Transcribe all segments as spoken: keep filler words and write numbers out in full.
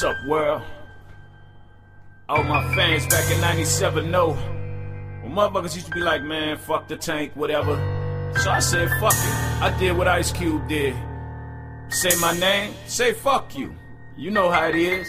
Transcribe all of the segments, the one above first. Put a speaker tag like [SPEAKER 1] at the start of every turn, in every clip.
[SPEAKER 1] What's up, world? All my fans back in ninety-seven know. When motherfuckers used to be like, man, fuck the tank, whatever. So I said, fuck it. I did what Ice Cube did. Say my name, say fuck you. You know how it is.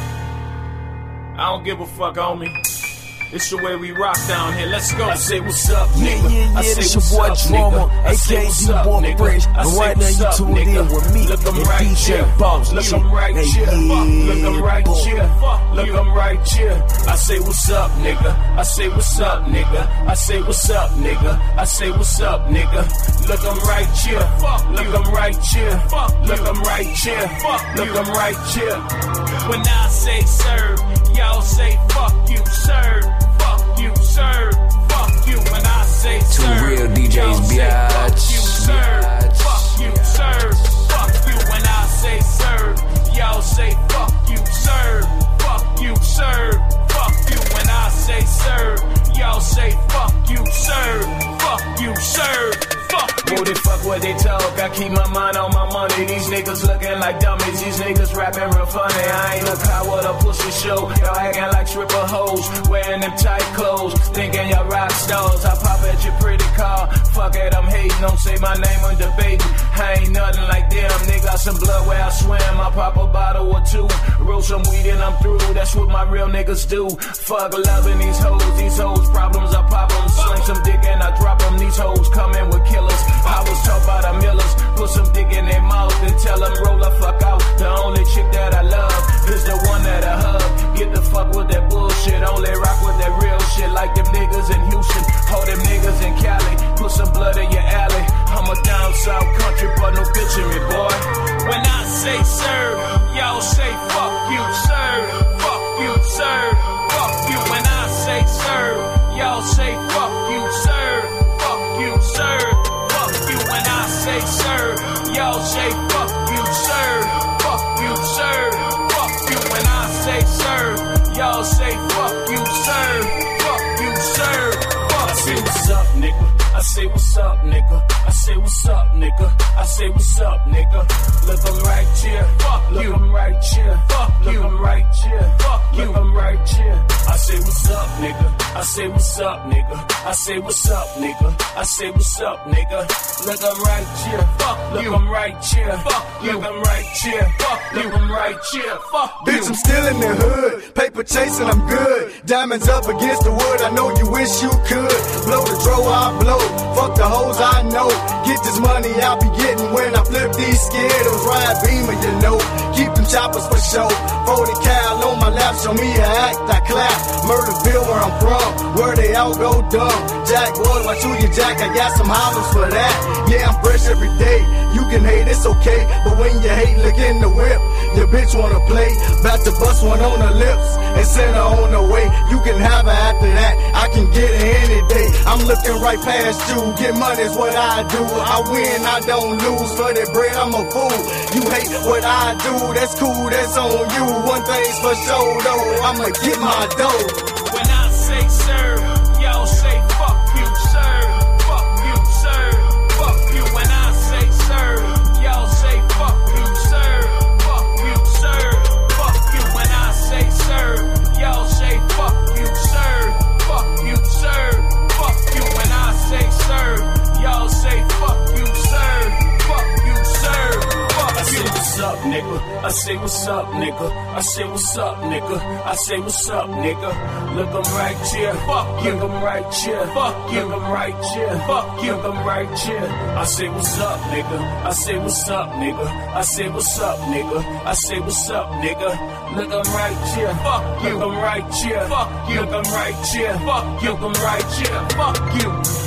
[SPEAKER 1] I don't give a fuck, homie. It's the way we rock down here. Let's go. I say what's up, nigga.
[SPEAKER 2] Yeah, yeah, yeah.
[SPEAKER 1] I say
[SPEAKER 2] It's
[SPEAKER 1] what's
[SPEAKER 2] your boy
[SPEAKER 1] up,
[SPEAKER 2] Drama,
[SPEAKER 1] nigga. I
[SPEAKER 2] A
[SPEAKER 1] say
[SPEAKER 2] K A
[SPEAKER 1] what's
[SPEAKER 2] D
[SPEAKER 1] up,
[SPEAKER 2] Boy
[SPEAKER 1] nigga.
[SPEAKER 2] Fresh.
[SPEAKER 1] I
[SPEAKER 2] And
[SPEAKER 1] say
[SPEAKER 2] right now
[SPEAKER 1] what's
[SPEAKER 2] you
[SPEAKER 1] up,
[SPEAKER 2] tuned in
[SPEAKER 1] nigga.
[SPEAKER 2] with me
[SPEAKER 1] Look, I'm
[SPEAKER 2] and
[SPEAKER 1] right
[SPEAKER 2] D J
[SPEAKER 1] here.
[SPEAKER 2] Boss.
[SPEAKER 1] Look, I'm right
[SPEAKER 2] Hey,
[SPEAKER 1] here.
[SPEAKER 2] yeah,
[SPEAKER 1] Look, I'm right
[SPEAKER 2] boy.
[SPEAKER 1] here. Look, I'm right here. I say what's up, nigga. I say what's up, nigga. I say what's up, nigga. I say what's up, nigga. Look, I'm right here. Look, I'm right here. Look, I'm right here. Look, I'm right here. When I say serve, y'all say fuck you, serve. Fuck you, serve. Fuck you. When I say
[SPEAKER 2] Two
[SPEAKER 1] serve,
[SPEAKER 2] real D Js,
[SPEAKER 1] y'all say fuck
[SPEAKER 2] biatch.
[SPEAKER 1] you, serve.
[SPEAKER 2] Biatch.
[SPEAKER 1] Fuck you, serve. Fuck you. When I say serve, y'all say fuck you, serve. Fuck you, serve. Fuck you. When I say serve, y'all say fuck you, serve. Fuck you, serve. Fuck you. What the fuck what they talk? I keep my mind on my money. These niggas looking like dummies. These niggas rapping real funny. I ain't a coward or pussy show. Y'all acting like stripper hoes, wearing them tight clothes, thinking y'all rock stars. I pop at your pretty car. Fuck it, I'm hating. Don't say my name on debating. I ain't nothing like them. They got some blood where I swim. I pop a bottle or two, roll some weed and I'm through. That's what my real niggas do. Fuck loving these hoes. These hoes problems, I pop them. Sling some dick and I drop them. These hoes coming with killers. I was taught by the Millers. Put some dick in their mouth and tell them roll the fuck out. The only chick that I love is the one that I hug. Get the fuck with that bullshit. Only rock with that real shit. Like them niggas in Houston. All them niggas in Cali. Put some blood in your alley. I'm a down south country, but no bitch in me, boy. When I say serve, y'all say fuck you, serve. Fuck you, serve. Fuck you. When I say serve, y'all say fuck you, serve. Fuck you, serve. Fuck you. When I say serve, y'all say fuck you, serve. Fuck you, serve. Fuck you. When I say serve, y'all say fuck you, serve. Fuck you, serve. Fuck I say what's up, nigga. I say what's up, nigga. I say what's up, nigga. I say what's up, nigga. Look, I'm right here. Fuck Look, you. I'm right here. Fuck Look, you. I'm right here. Fuck you. Look, I'm right here. I say what's up, nigga. I say what's up, nigga. I say what's up, nigga. I say what's up, nigga. Look, I'm right here. Fuck Look, you. I'm right here. Fuck you. Look, I'm right here. Fuck Look, I'm right here. Fuck
[SPEAKER 3] Bitch,
[SPEAKER 1] you.
[SPEAKER 3] I'm still in the hood. Paper chasing, I'm good. Diamonds up against the wood. I know you wish you could. Blow the dro, I blow. Fuck the hoes I know. Get this money I be getting when I flip these Skittles. Ride Beamer, you know. Keep them choppers for show. forty cal on my lap, show me a act, I clap. Murderville where I'm from, where they all go dumb. Jack boy, why chew your jack? I got some hollers for that. Yeah, I'm fresh every day. You can hate, it's okay. But when you hate, look in the whip. Your bitch wanna play. About to bust one on her lips and send her on her way. You can have her after that. I can get her any day. I'm looking right past you. Get money's what I do. I win, I don't lose. For that bread, I'm a fool. You hate what I do. That's cool, that's on you. One thing's for sure, though. I'ma get my dough.
[SPEAKER 1] When I say serve, y'all say fuck you, serve. Fuck you, serve. Fuck you. When I say serve, y'all say fuck you, serve. Fuck you, serve. Fuck you. When I say serve, y'all say fuck you, serve. Fuck you, serve. Fuck you. When I say serve, y'all say fuck you, serve. Fuck you, serve. Fuck you. I say what's up, nigga. I say what's up, nigga. I say what's up, nigga. I say what's up, nigga. Look, I'm right here. Fuck you. Look, I'm right here. Fuck you. Look, I'm right here. Fuck you. Look, I'm right here. I say what's up, nigga. I say what's up, nigga. I say what's up, nigga. I say what's up, nigga. Look, I'm right here. Fuck you. Look, I'm right here. Fuck you. Look, I'm right here. Fuck you. Look, I'm right here. Fuck you.